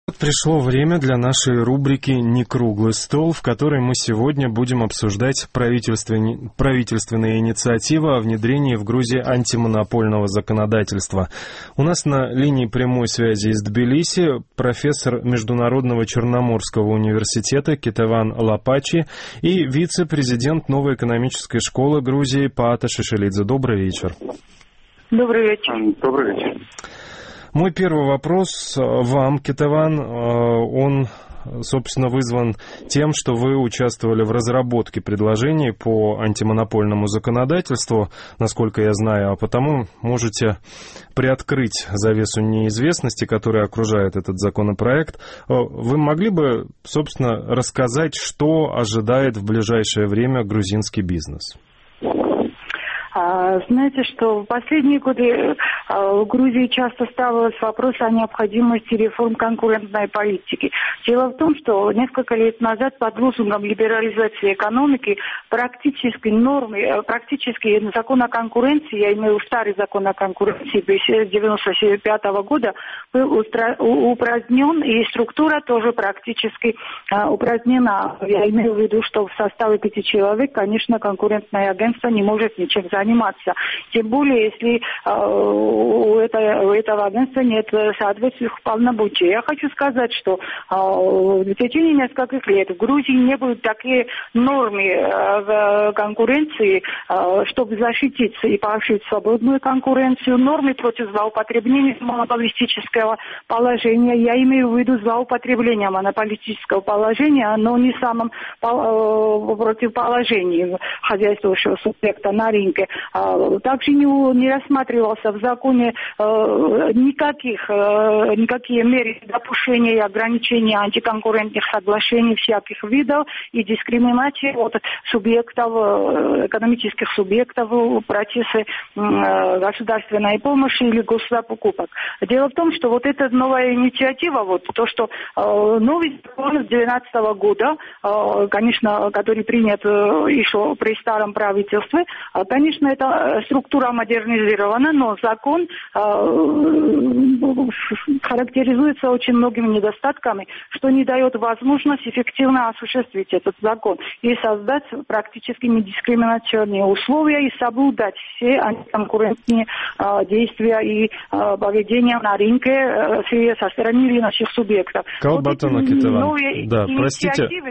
Пришло время для нашей рубрики «Не круглый стол», в которой мы сегодня будем обсуждать правительственные инициативы о внедрении в Грузии антимонопольного законодательства. У нас на линии прямой связи из Тбилиси профессор Международного Черноморского университета Кетеван Лапачи и вице-президент новой экономической школы Грузии Паата Шишелидзе. Добрый вечер. Добрый вечер. Добрый вечер. Мой первый вопрос вам, Кетеван, он, собственно, вызван тем, что вы участвовали в разработке предложений по антимонопольному законодательству, насколько я знаю, а потому можете приоткрыть завесу неизвестности, которая окружает этот законопроект. Вы могли бы, собственно, рассказать, что ожидает в ближайшее время грузинский бизнес? Знаете, что в последние годы в Грузии часто ставился вопрос о необходимости реформ конкурентной политики. Дело в том, что несколько лет назад под лозунгом либерализации экономики практически закон о конкуренции, я имею в виду старый закон о конкуренции 1995 года, был упразднен, и структура тоже практически упразднена. Я имею в виду, что в составе 5 человек, конечно, конкурентное агентство не может ничем заниматься. Тем более, если у этого агентства нет соответствующих полномочий. Я хочу сказать, что в течение нескольких лет в Грузии не было такие нормы в конкуренции, чтобы защититься и поощрить свободную конкуренцию, нормы против злоупотребления монополистического положения. Я имею в виду злоупотребление монополистического положения, но не самым противоположением хозяйствующего субъекта на рынке. Также не рассматривался в законе никакие меры допущения и ограничения антиконкурентных соглашений всяких видов и дискриминации от субъектов, экономических субъектов в процессе государственной помощи или госзакупок. Дело в том, что вот эта новая инициатива, то, что новый закон 2012 года, конечно, который принят еще при старом правительстве, конечно, эта структура модернизирована, но закон характеризуется очень многими недостатками, что не дает возможность эффективно осуществить этот закон и создать практически недискриминационные условия и соблюдать все антиконкурентные действия и поведения на рынке со стороны рыночных субъектов. Новые инициативы,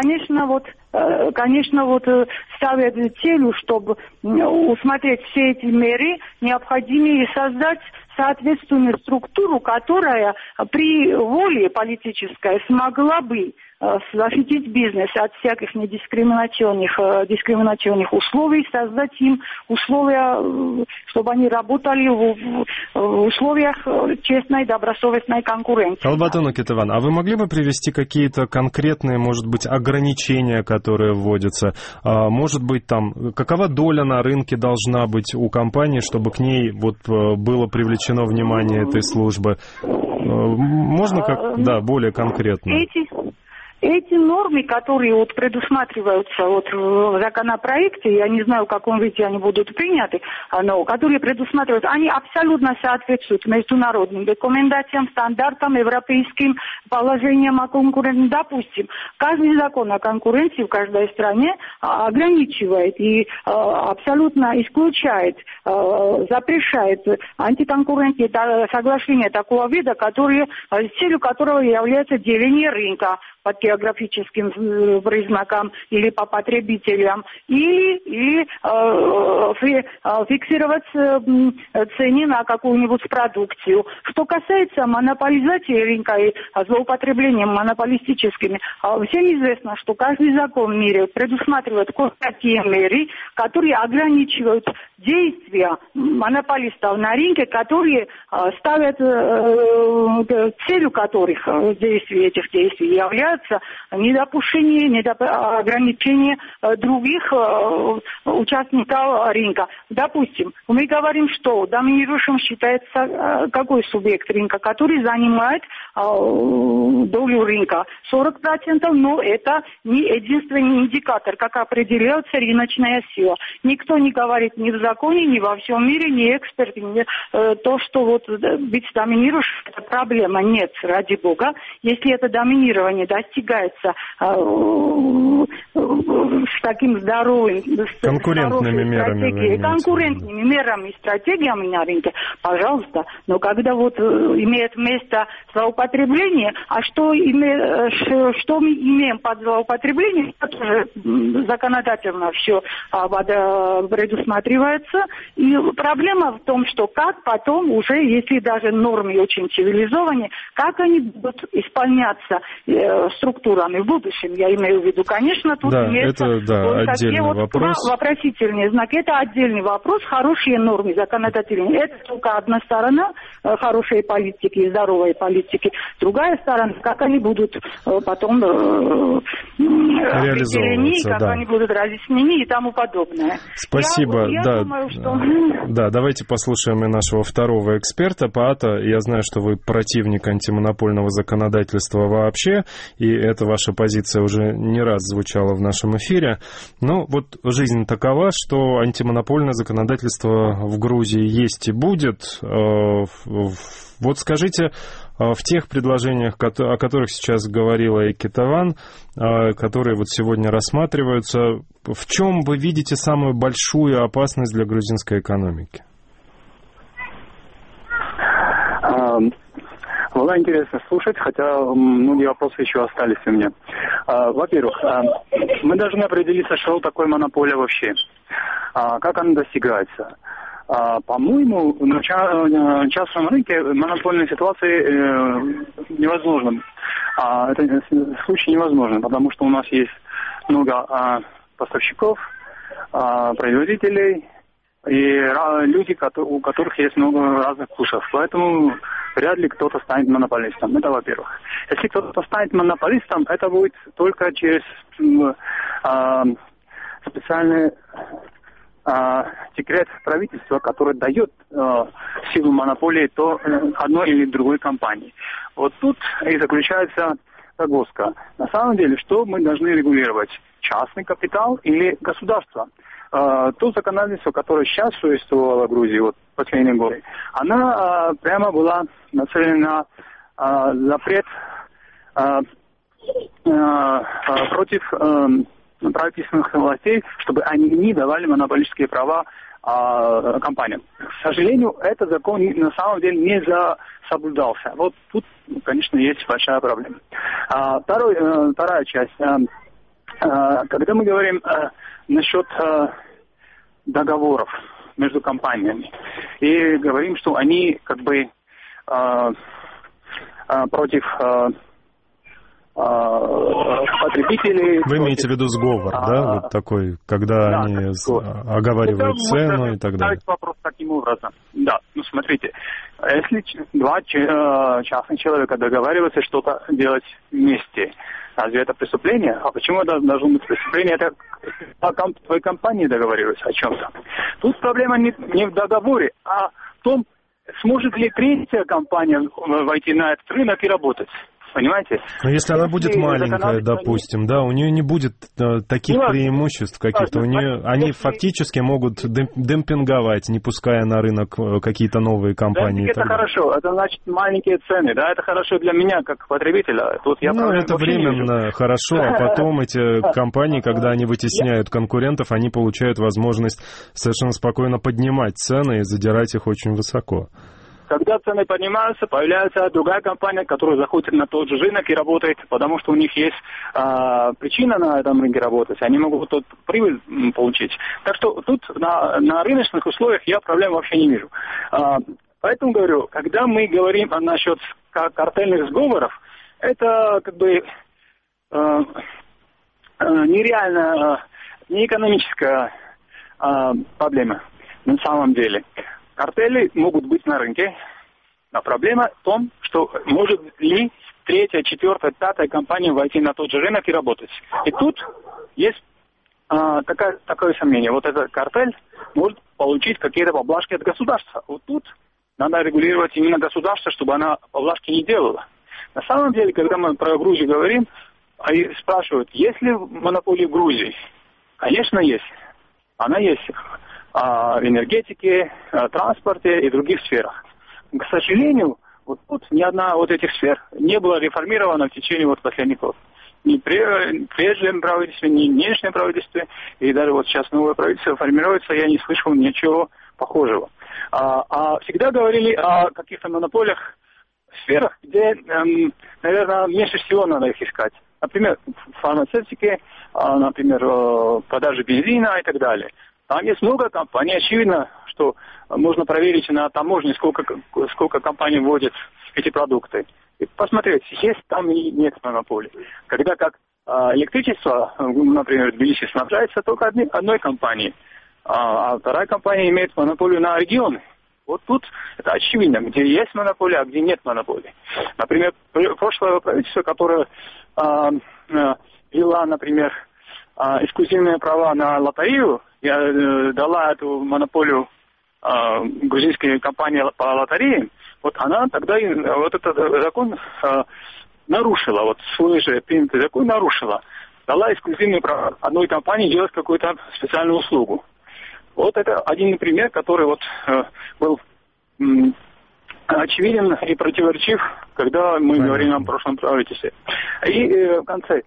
конечно, ставят целью, чтобы усмотреть все эти меры необходимые и создать соответственную структуру, которая при воле политической смогла бы защитить бизнес от всяких дискриминационных условий, создать им условия, чтобы они работали в условиях честной, добросовестной конкуренции. Калбатона Кетеван, а вы могли бы привести какие-то конкретные, может быть, ограничения, которые вводятся? Может быть, там, какова доля на рынке должна быть у компании, чтобы к ней было привлечено внимание этой службы? Можно более конкретно? Эти нормы, которые предусматриваются в законопроекте, я не знаю, в каком виде они будут приняты, но которые предусматриваются, они абсолютно соответствуют международным рекомендациям, стандартам, европейским положениям о конкуренции. Допустим, каждый закон о конкуренции в каждой стране ограничивает и абсолютно исключает, запрещает антиконкурентные соглашения такого вида, целью которого является деление рынка по географическим признакам или по потребителям, или фиксировать цены на какую-нибудь продукцию. Что касается монополизации рынка и злоупотребления монополистическими, всем известно, что каждый закон в мире предусматривает такие меры, которые ограничивают действия монополистов на рынке, которые ставят целью которых этих действий является недопущение, ограничение других участников рынка. Допустим, мы говорим, что доминирующим считается какой субъект рынка, который занимает долю рынка 40%, но это не единственный индикатор, как определяется рыночная сила. Никто не говорит ни в законе, ни во всем мире, ни эксперт, ни то, что вот быть доминирующим, это проблема. Нет, ради бога. Если это доминирование достигается с таким здоровым, конкурентными мерами и стратегиями на рынке, пожалуйста. Но когда вот имеет место злоупотребление, а что мы имеем под злоупотреблением, это тоже законодательно все предусматривается. И проблема в том, что как потом уже, если даже нормы очень цивилизованные, как они будут исполняться структурами в будущем, я имею в виду, конечно, тут есть отдельный вопрос. Вопросительные знаки, это отдельный вопрос. Хорошие нормы законодательные, это только одна сторона хорошей политики и здоровой политики. Другая сторона, как они будут потом реализовываться, как они будут разъяснены и тому подобное. Спасибо. Я думаю, что... Да, давайте послушаем и нашего второго эксперта, Паата. Я знаю, что вы противник антимонопольного законодательства вообще, и эта ваша позиция уже не раз звучала в нашем эфире. Но вот жизнь такова, что антимонопольное законодательство в Грузии есть и будет. Вот скажите, в тех предложениях, о которых сейчас говорила и Кетаван, которые вот сегодня рассматриваются, в чем вы видите самую большую опасность для грузинской экономики? Было интересно слушать, хотя многие вопросы еще остались у меня. Во-первых, мы должны определиться, что такое монополия вообще, как она достигается. По-моему, на частном рынке монопольной ситуации невозможно. Это случай невозможно, потому что у нас есть много поставщиков, производителей и люди, у которых есть много разных вкусов. Поэтому вряд ли кто-то станет монополистом. Это во-первых. Если кто-то станет монополистом, это будет только через специальный секрет правительства, который дает силу монополии то одной или другой компании. Вот тут и заключается загвоздка. На самом деле, что мы должны регулировать? Частный капитал или государство? То законодательство, которое сейчас существовало в Грузии, вот последние годы, она прямо была нацелена на запрет против правительственных властей, чтобы они не давали монополические права компаниям. К сожалению, этот закон на самом деле не соблюдался. Вот тут, конечно, есть большая проблема. Вторая часть. Когда мы говорим насчет договоров между компаниями и говорим, что они как бы против потребителей. Вы имеете в виду сговор, да? Вот такой, когда они оговаривают цену и так далее. Вопрос таким образом. Да, ну смотрите, если два частных человека договариваются что-то делать вместе, разве это преступление? А почему это должно быть преступление? Это твои компании договариваются о чем-то. Тут проблема не в договоре, а в том, сможет ли третья компания войти на этот рынок и работать. Понимаете? Но если она будет маленькая, допустим, да, у нее не будет таких преимуществ каких-то. У нее, они фактически могут демпинговать, не пуская на рынок какие-то новые компании. Это хорошо, это значит маленькие цены, да, это хорошо для меня как потребителя. Тут я это временно хорошо, а потом эти компании, когда они вытесняют конкурентов, они получают возможность совершенно спокойно поднимать цены и задирать их очень высоко. Когда цены поднимаются, появляется другая компания, которая заходит на тот же рынок и работает, потому что у них есть причина на этом рынке работать, они могут тут прибыль получить. Так что тут на рыночных условиях я проблем вообще не вижу. Поэтому говорю, когда мы говорим насчет картельных сговоров, это как бы нереально, не экономическая проблема на самом деле. Картели могут быть на рынке, но проблема в том, что может ли третья, четвертая, пятая компания войти на тот же рынок и работать. И тут есть такое сомнение. Вот этот картель может получить какие-то поблажки от государства. Вот тут надо регулировать именно государство, чтобы она поблажки не делала. На самом деле, когда мы про Грузию говорим, они спрашивают, есть ли монополия в Грузии? Конечно, есть. Она есть в энергетике, транспорте и других сферах. К сожалению, вот тут ни одна вот этих сфер не была реформирована в течение вот последних лет. Ни прежнее правительство, ни нынешнее правительство, и даже вот сейчас новое правительство формируется, я не слышал ничего похожего. Всегда говорили о каких-то монополиях в сферах, где, наверное, меньше всего надо их искать. Например, в фармацевтике, например, продажи бензина и так далее. Там есть много компаний. Очевидно, что можно проверить на таможне, сколько компаний вводят эти продукты. И посмотреть, есть там и нет монополии. Когда как электричество, например, в Тбилиси снабжается только одной компанией, а вторая компания имеет монополию на регионы. Вот тут это очевидно, где есть монополия, а где нет монополии. Например, прошлое правительство, которое ввела, например, эксклюзивные права на лотерею, дала эту монополию грузинской компании по лотереям, вот она тогда вот этот закон нарушила, вот свой же принятый закон нарушила. Дала эксклюзивные права одной компании делать какую-то специальную услугу. Вот это один пример, который вот был очевиден и противоречив, когда мы говорим о прошлом правительстве. И в конце.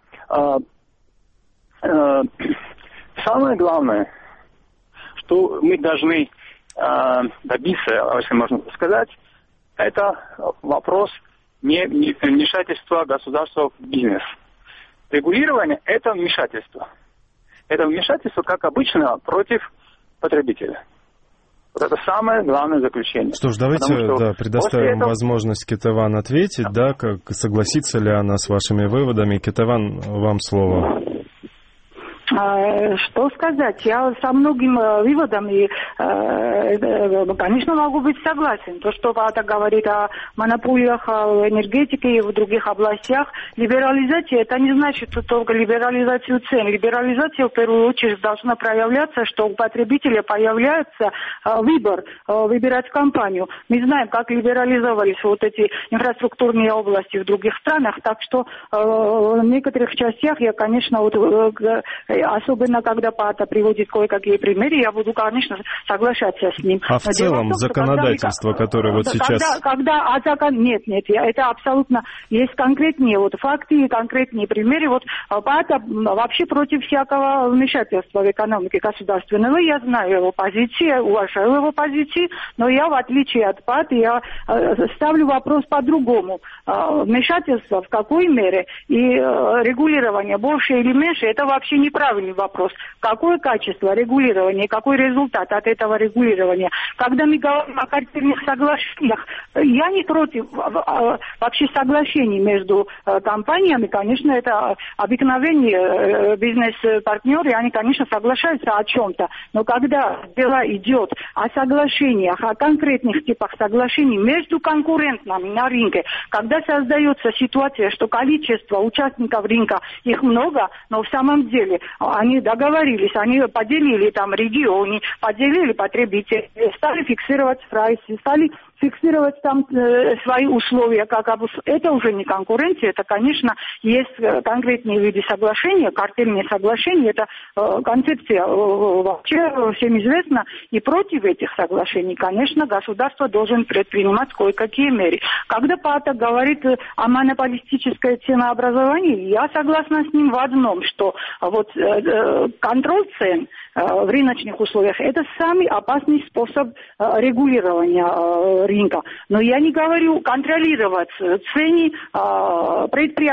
Самое главное, что мы должны добиться, если можно сказать, это вопрос вмешательства государства в бизнес. Регулирование – это вмешательство. Это вмешательство, как обычно, против потребителя. Вот это самое главное заключение. Что ж, давайте предоставим возможность Кетеван ответить, согласится ли она с вашими выводами. Кетеван, вам слово. Что сказать? Я со многими выводами, конечно, могу быть согласен. То, что Паата говорит о монополиях, о энергетике и в других областях, либерализация, это не значит только либерализацию цен. Либерализация, в первую очередь, должна проявляться, что у потребителя появляется выбор, выбирать компанию. Мы знаем, как либерализовались вот эти инфраструктурные области в других странах, так что в некоторых частях я, конечно, особенно когда Паата приводит кое-какие примеры, я буду, конечно, соглашаться с ним. А в целом законодательство, которое вот сейчас... Нет, это абсолютно... Есть конкретные факты и конкретные примеры. Паата вообще против всякого вмешательства в экономике государственного. Я знаю его позиции, уважаю его позиции, но я, в отличие от Пааты, я ставлю вопрос по-другому. Вмешательство в какой мере и регулирование больше или меньше, это вообще неправильный вопрос. Какое качество регулирования, какой результат от этого регулирования? Когда мы говорим о картельных соглашениях, я не против вообще соглашений между компаниями. Конечно, это обыкновенные бизнес-партнеры, они, конечно, соглашаются о чем-то. Но когда дело идет о соглашениях, о конкретных типах соглашений между конкурентами на рынке, когда создается ситуация, что количество участников рынка, их много, но в самом деле они договорились, они поделили там регионы, поделили потребителей, стали фиксировать прайсы, стали фиксировать там свои условия, это уже не конкуренция, это, конечно, есть конкретные виды соглашения, картельные соглашения, это концепция вообще всем известна, и против этих соглашений, конечно, государство должен предпринимать кое-какие меры. Когда Паата говорит о монополистической ценообразовании, я согласна с ним в одном, что контроль цен в рыночных условиях – это самый опасный способ регулирования рынка. Но я не говорю контролировать цены предприятий.